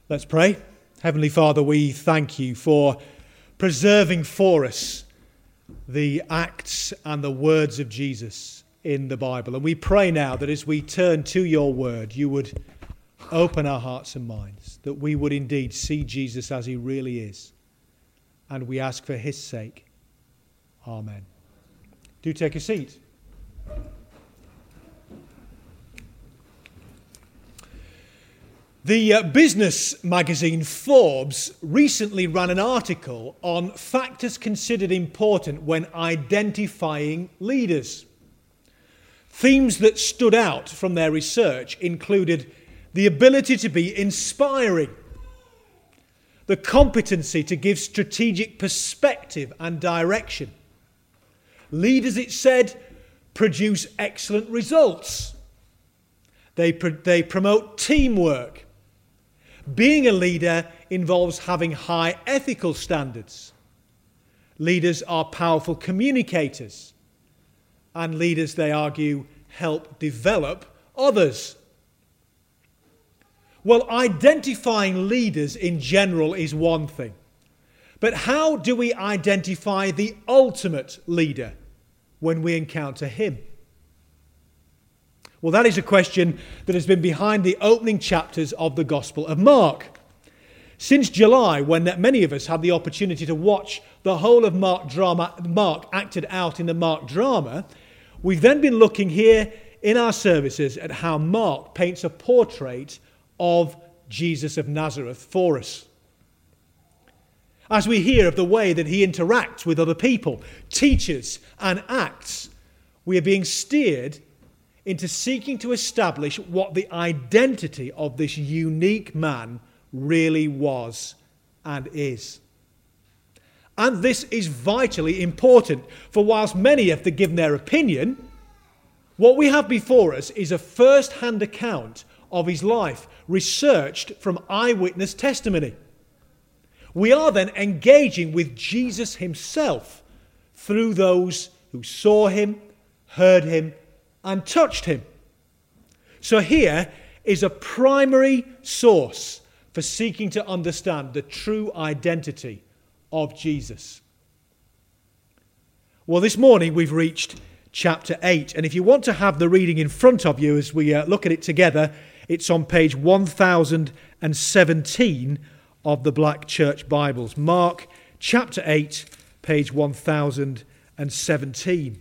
Let's pray. Heavenly Father, we thank you for preserving for us the acts and the words of Jesus in the Bible. And we pray now that as we turn to your word, you would open our hearts and minds, that we would indeed see Jesus as he really is. And we ask for his sake. Amen. Do take a seat. The business magazine Forbes recently ran an article on factors considered important when identifying leaders. Themes that stood out from their research included the ability to be inspiring, the competency to give strategic perspective and direction. Leaders, it said, produce excellent results. They promote teamwork. Being a leader involves having high ethical standards. Leaders are powerful communicators. And leaders, they argue, help develop others. Well, identifying leaders in general is one thing. But how do we identify the ultimate leader when we encounter him? Well, that is a question that has been behind the opening chapters of the Gospel of Mark. Since July, when many of us had the opportunity to watch the whole of Mark acted out in the Mark drama, we've then been looking here in our services at how Mark paints a portrait of Jesus of Nazareth for us. As we hear of the way that he interacts with other people, teaches and acts, we are being steered into seeking to establish what the identity of this unique man really was and is. And this is vitally important, for whilst many have given their opinion, what we have before us is a first-hand account of his life, researched from eyewitness testimony. We are then engaging with Jesus himself through those who saw him, heard him, and touched him. So here is a primary source for seeking to understand the true identity of Jesus. Well, this morning we've reached chapter 8, and if you want to have the reading in front of you as we look at it together, it's on page 1017 of the Black Church Bibles. Mark chapter 8, page 1017.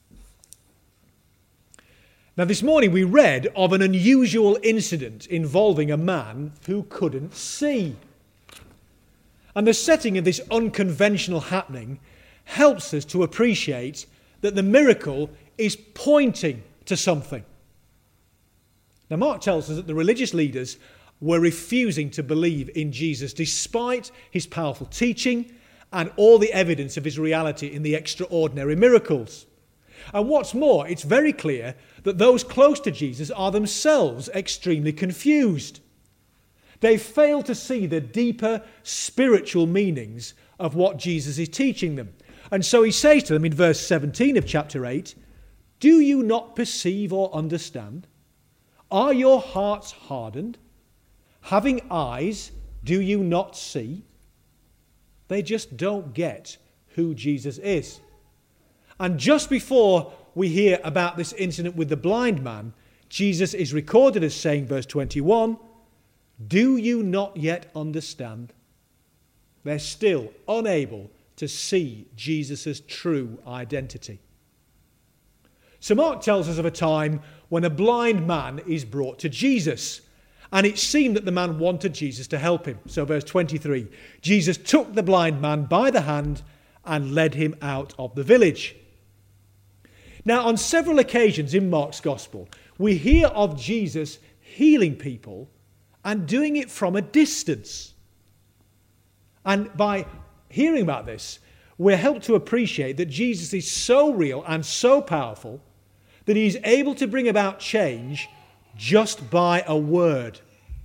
Now, this morning we read of an unusual incident involving a man who couldn't see. And the setting of this unconventional happening helps us to appreciate that the miracle is pointing to something. Now, Mark tells us that the religious leaders were refusing to believe in Jesus despite his powerful teaching and all the evidence of his reality in the extraordinary miracles. And what's more, it's very clear that those close to Jesus are themselves extremely confused. They fail to see the deeper spiritual meanings of what Jesus is teaching them. And so he says to them in verse 17 of chapter 8, "Do you not perceive or understand? Are your hearts hardened? Having eyes, do you not see?" They just don't get who Jesus is. And just before we hear about this incident with the blind man, Jesus is recorded as saying, verse 21, "Do you not yet understand?" They're still unable to see Jesus' true identity. So Mark tells us of a time when a blind man is brought to Jesus, and it seemed that the man wanted Jesus to help him. So verse 23, Jesus took the blind man by the hand and led him out of the village. Now, on several occasions in Mark's Gospel, we hear of Jesus healing people and doing it from a distance. And by hearing about this, we're helped to appreciate that Jesus is so real and so powerful that he is able to bring about change just by a word.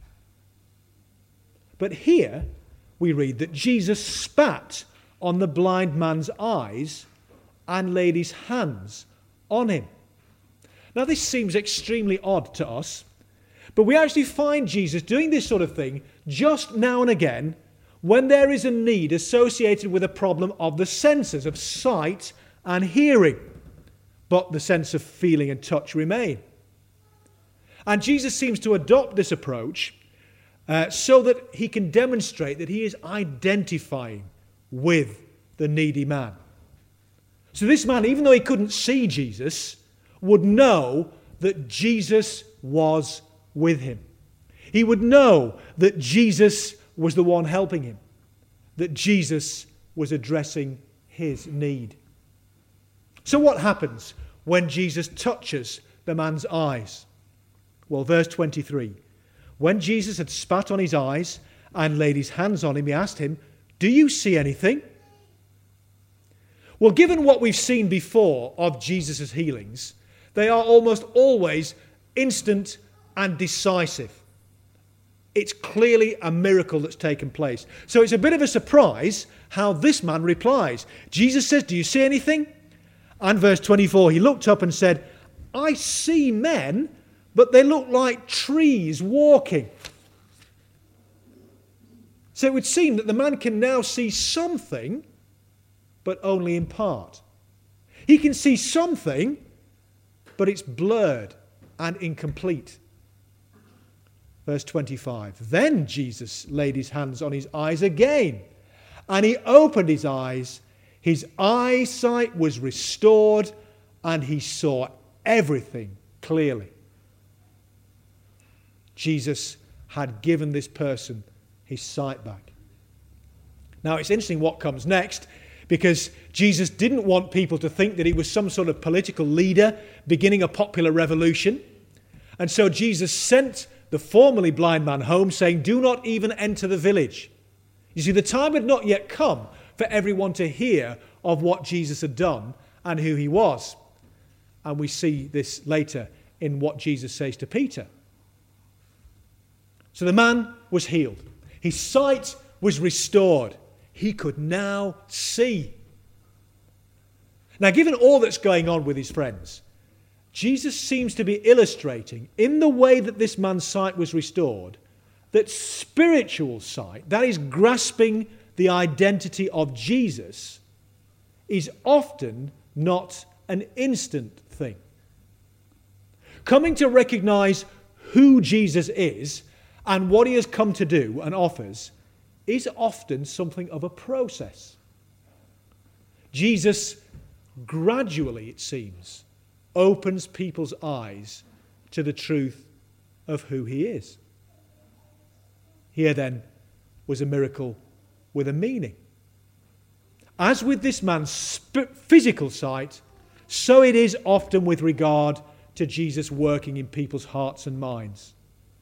But here we read that Jesus spat on the blind man's eyes and laid his hands on him. Now, this seems extremely odd to us, But we actually find Jesus doing this sort of thing just now and again when there is a need associated with a problem of the senses, of sight and hearing. But the sense of feeling and touch remain. And Jesus seems to adopt this approach so that he can demonstrate that he is identifying with the needy man. So this man, even though he couldn't see Jesus, would know that Jesus was with him. He would know that Jesus was the one helping him, that Jesus was addressing his need. So what happens when Jesus touches the man's eyes? Well, verse 23. When Jesus had spat on his eyes and laid his hands on him, he asked him, "Do you see anything?" Well, given what we've seen before of Jesus' healings, they are almost always instant and decisive. It's clearly a miracle that's taken place. So it's a bit of a surprise how this man replies. Jesus says, "Do you see anything?" And verse 24, he looked up and said, "I see men, but they look like trees walking." So it would seem that the man can now see something, but only in part. He can see something, but it's blurred and incomplete. Verse 25, then Jesus laid his hands on his eyes again, and he opened his eyes. His eyesight was restored, and he saw everything clearly. Jesus had given this person his sight back. Now, it's interesting what comes next, because Jesus didn't want people to think that he was some sort of political leader beginning a popular revolution. And so Jesus sent the formerly blind man home, saying, "Do not even enter the village." You see, the time had not yet come for everyone to hear of what Jesus had done and who he was. And we see this later in what Jesus says to Peter. So the man was healed. His sight was restored. He could now see. Now, given all that's going on with his friends, Jesus seems to be illustrating, in the way that this man's sight was restored, that spiritual sight, that is grasping the identity of Jesus, is often not an instant thing. Coming to recognize who Jesus is and what he has come to do and offers is often something of a process. Jesus gradually, it seems, opens people's eyes to the truth of who he is. Here then was a miracle with a meaning. As with this man's physical sight, so it is often with regard to Jesus working in people's hearts and minds.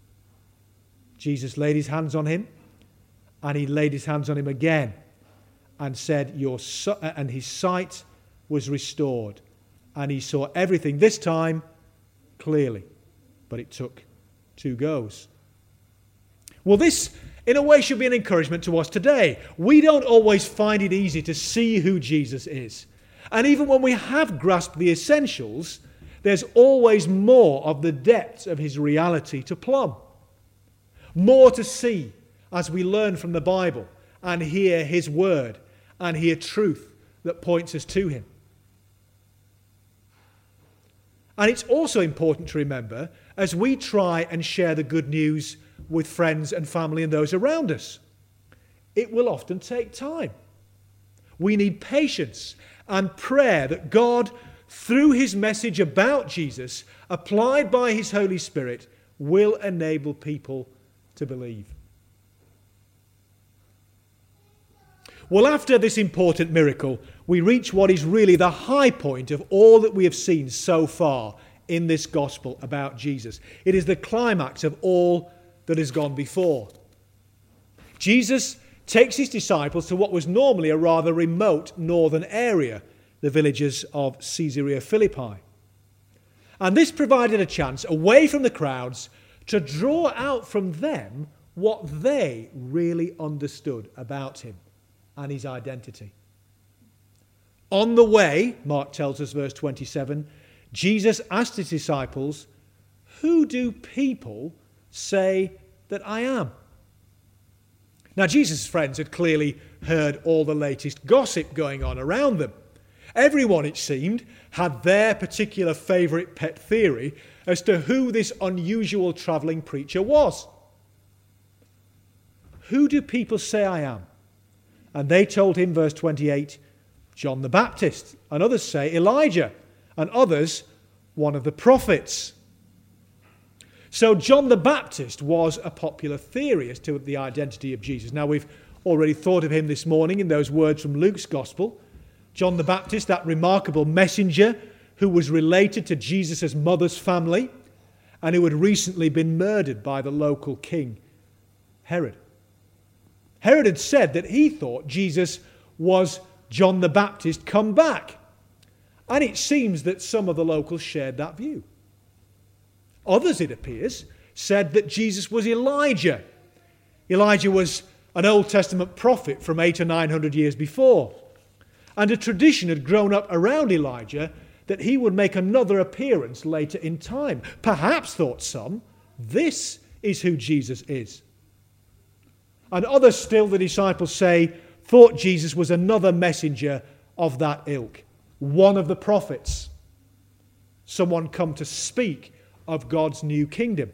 Jesus laid his hands on him, and he laid his hands on him again and said, and his sight was restored. And he saw everything, this time clearly. But it took 2 goes. Well, this, in a way, should be an encouragement to us today. We don't always find it easy to see who Jesus is. And even when we have grasped the essentials, there's always more of the depths of his reality to plumb. More to see as we learn from the Bible and hear his word and hear truth that points us to him. And it's also important to remember as we try and share the good news with friends and family and those around us, it will often take time. We need patience and prayer that God, through his message about Jesus, applied by his Holy Spirit, will enable people to believe. Well, after this important miracle, we reach what is really the high point of all that we have seen so far in this gospel about Jesus. It is the climax of all that has gone before. Jesus takes his disciples to what was normally a rather remote northern area, the villages of Caesarea Philippi. And this provided a chance, away from the crowds, to draw out from them what they really understood about him and his identity. On the way, Mark tells us, verse 27, Jesus asked his disciples, "Who do people say that I am?" Now, Jesus' friends had clearly heard all the latest gossip going on around them. Everyone, it seemed, had their particular favourite pet theory as to who this unusual travelling preacher was. "Who do people say I am?" And they told him, verse 28, "John the Baptist." And others say Elijah. And others, one of the prophets. So John the Baptist was a popular theory as to the identity of Jesus. Now, we've already thought of him this morning in those words from Luke's Gospel. John the Baptist, that remarkable messenger who was related to Jesus' mother's family and who had recently been murdered by the local king, Herod. Herod had said that he thought Jesus was John the Baptist come back. And it seems that some of the locals shared that view. Others, it appears, said that Jesus was Elijah. Elijah was an Old Testament prophet from 800 or 900 years before. And a tradition had grown up around Elijah that he would make another appearance later in time. Perhaps, thought some, this is who Jesus is. And others still, the disciples say, thought Jesus was another messenger of that ilk, one of the prophets, someone come to speak of God's new kingdom.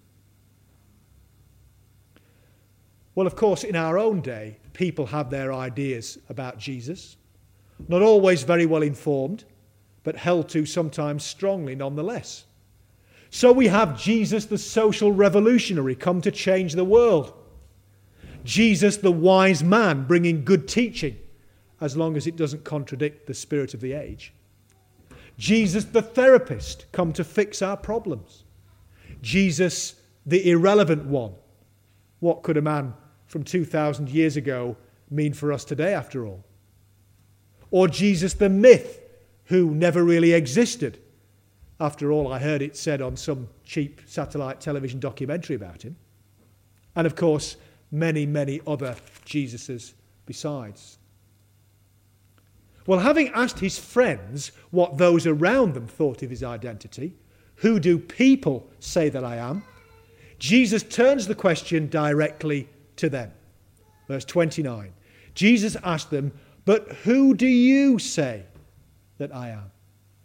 Well, of course, in our own day, people have their ideas about Jesus, not always very well informed, but held to sometimes strongly nonetheless. So we have Jesus, the social revolutionary, come to change the world. Jesus, the wise man, bringing good teaching, as long as it doesn't contradict the spirit of the age. Jesus, the therapist, come to fix our problems. Jesus, the irrelevant one. What could a man from 2,000 years ago mean for us today, after all? Or Jesus, the myth, who never really existed. After all, I heard it said on some cheap satellite television documentary about him. And of course, many, many other Jesuses besides. Well, having asked his friends what those around them thought of his identity, who do people say that I am? Jesus turns the question directly to them. Verse 29. Jesus asked them, "But who do you say that I am?"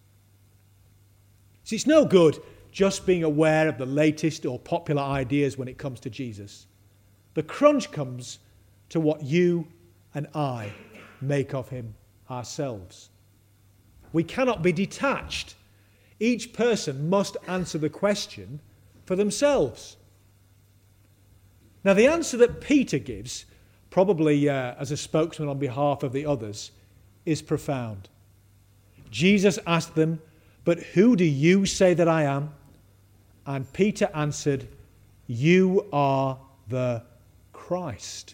See, it's no good just being aware of the latest or popular ideas when it comes to Jesus. The crunch comes to what you and I make of him ourselves. We cannot be detached. Each person must answer the question for themselves. Now, the answer that Peter gives, probably as a spokesman on behalf of the others, is profound. Jesus asked them, "But who do you say that I am?" And Peter answered, "You are the Christ."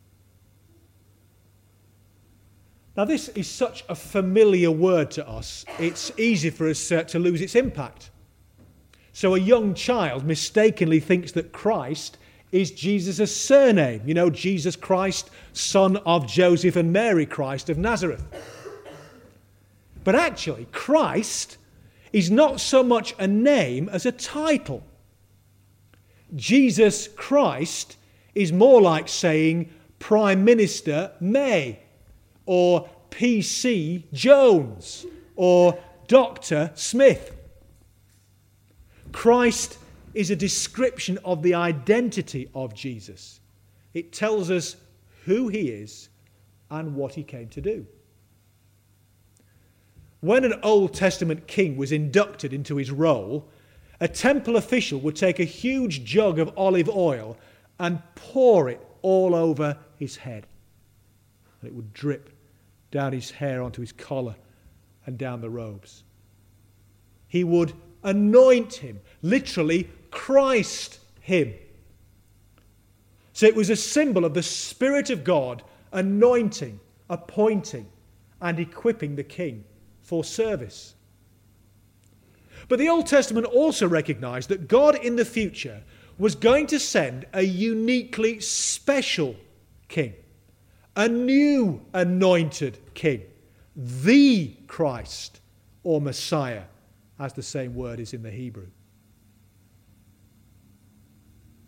Now, this is such a familiar word to us, it's easy for us to lose its impact. So a young child mistakenly thinks that Christ is Jesus' surname. You know, Jesus Christ, son of Joseph and Mary Christ of Nazareth. But actually, Christ is not so much a name as a title. Jesus Christ is more like saying Prime Minister May, or PC Jones, or Dr. Smith. Christ is a description of the identity of Jesus. It tells us who he is and what he came to do. When an Old Testament king was inducted into his role, a temple official would take a huge jug of olive oil and pour it all over his head. And it would drip down his hair onto his collar and down the robes. He would anoint him, literally Christ him. So it was a symbol of the Spirit of God anointing, appointing, and equipping the king for service. But the Old Testament also recognized that God in the future was going to send a uniquely special king, a new anointed king, the Christ or Messiah, as the same word is in the Hebrew.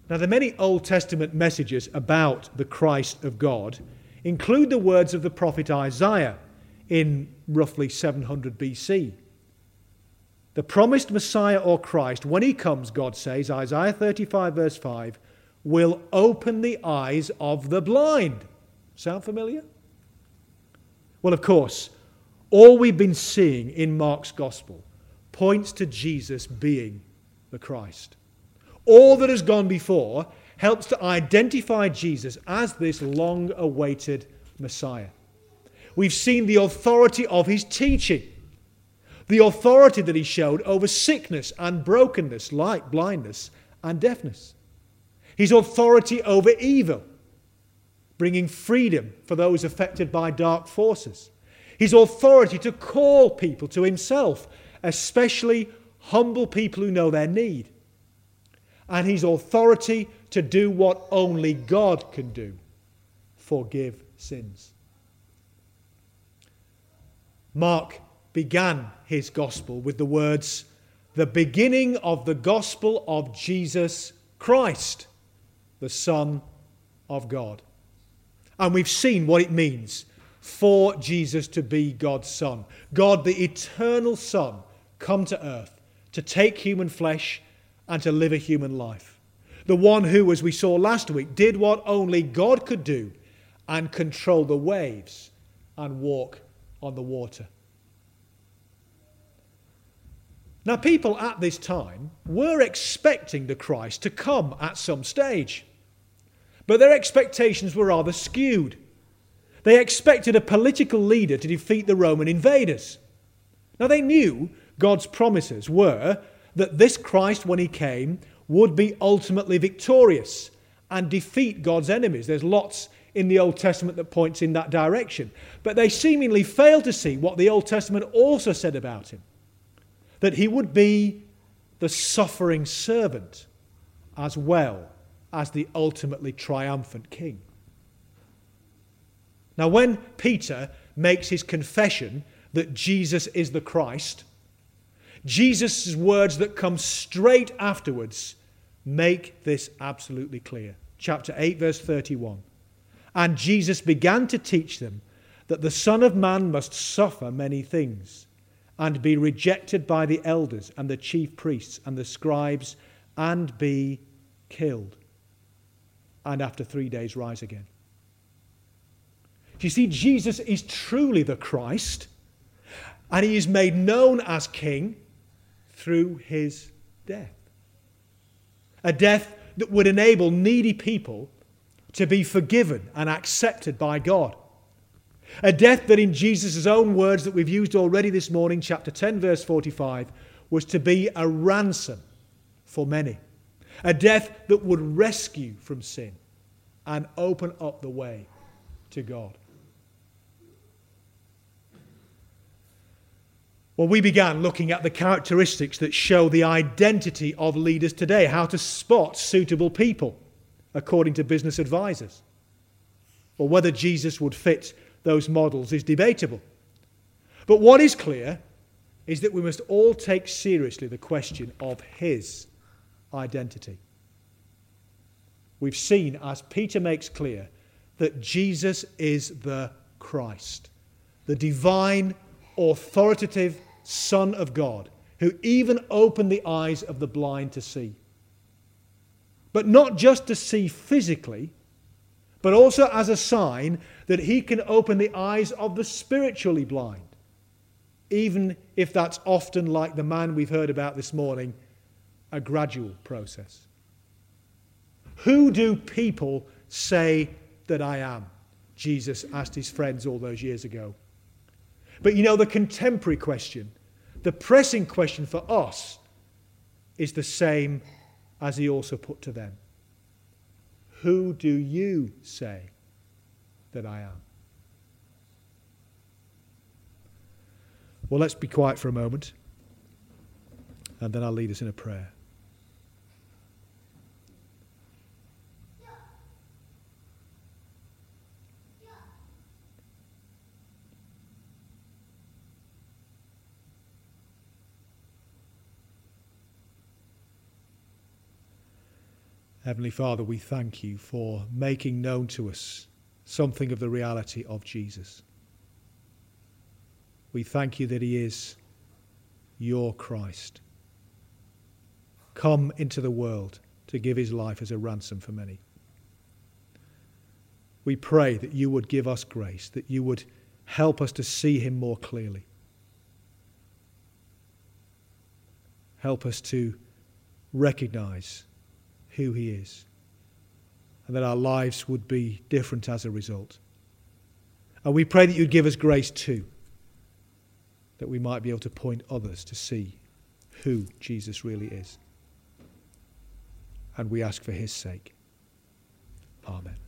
Now, the many Old Testament messages about the Christ of God include the words of the prophet Isaiah in roughly 700 BC. The promised Messiah or Christ, when he comes, God says, Isaiah 35 verse 5, will open the eyes of the blind. Sound familiar? Well, of course, all we've been seeing in Mark's Gospel points to Jesus being the Christ. All that has gone before helps to identify Jesus as this long-awaited Messiah. We've seen the authority of his teaching, the authority that he showed over sickness and brokenness, like blindness and deafness. His authority over evil, bringing freedom for those affected by dark forces. His authority to call people to himself, especially humble people who know their need. And his authority to do what only God can do, forgive sins. Mark began his gospel with the words, "The beginning of the gospel of Jesus Christ, the Son of God." And we've seen what it means for Jesus to be God's Son. God, the eternal Son, come to earth to take human flesh and to live a human life. The one who, as we saw last week, did what only God could do and control the waves and walk on the water. Now, people at this time were expecting the Christ to come at some stage, but their expectations were rather skewed. They expected a political leader to defeat the Roman invaders. Now, they knew God's promises were that this Christ, when he came, would be ultimately victorious and defeat God's enemies. There's lots in the Old Testament that points in that direction. But they seemingly failed to see what the Old Testament also said about him, that he would be the suffering servant as well as the ultimately triumphant king. Now, when Peter makes his confession that Jesus is the Christ, Jesus' words that come straight afterwards make this absolutely clear. Chapter 8, verse 31. "And Jesus began to teach them that the Son of Man must suffer many things, and be rejected by the elders and the chief priests and the scribes, and be killed, and after 3 days rise again." Do you see, Jesus is truly the Christ, and he is made known as King through his death. A death that would enable needy people to be forgiven and accepted by God. A death that, in Jesus' own words that we've used already this morning, chapter 10, verse 45, was to be a ransom for many. A death that would rescue from sin and open up the way to God. Well, we began looking at the characteristics that show the identity of leaders today, how to spot suitable people, according to business advisors. Well, whether Jesus would fit those models is debatable. But what is clear is that we must all take seriously the question of his identity. We've seen, as Peter makes clear, that Jesus is the Christ, the divine, authoritative Son of God, who even opened the eyes of the blind to see. But not just to see physically, but also as a sign that he can open the eyes of the spiritually blind, even if that's often, like the man we've heard about this morning, a gradual process. Who do people say that I am? Jesus asked his friends all those years ago. But you know, the contemporary question, the pressing question for us, is the same as he also put to them. Who do you say that I am? Well, let's be quiet for a moment, and then I'll lead us in a prayer. Heavenly Father, we thank you for making known to us something of the reality of Jesus. We thank you that he is your Christ, come into the world to give his life as a ransom for many. We pray that you would give us grace, that you would help us to see him more clearly. Help us to recognize who he is, and that our lives would be different as a result. And we pray that you'd give us grace too, that we might be able to point others to see who Jesus really is. And we ask for his sake. Amen.